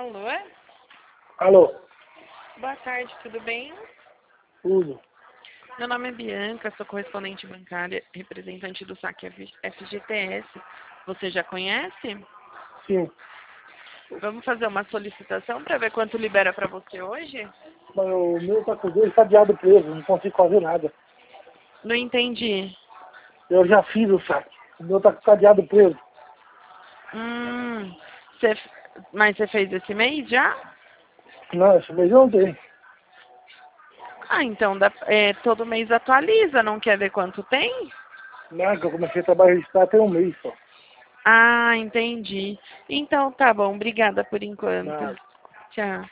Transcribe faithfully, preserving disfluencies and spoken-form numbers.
Alô? Alô? Boa tarde, tudo bem? Tudo. Meu nome é Bianca, sou correspondente bancária, representante do saque F G T S. Você já conhece? Sim. Vamos fazer uma solicitação para ver quanto libera para você hoje? Mas o meu tá com dois cadeados preso, não consigo fazer nada. Não entendi. Eu já fiz o saque. O meu tá com cadeado preso. Hum, cê, mas você fez esse mês já? Não, esse mês eu não tenho. Ah, então dá, é, todo mês atualiza, não quer ver quanto tem? Não, que eu comecei a trabalhar registrado tem um mês só. Ah, entendi. Então tá bom, obrigada por enquanto. Nada. Tchau.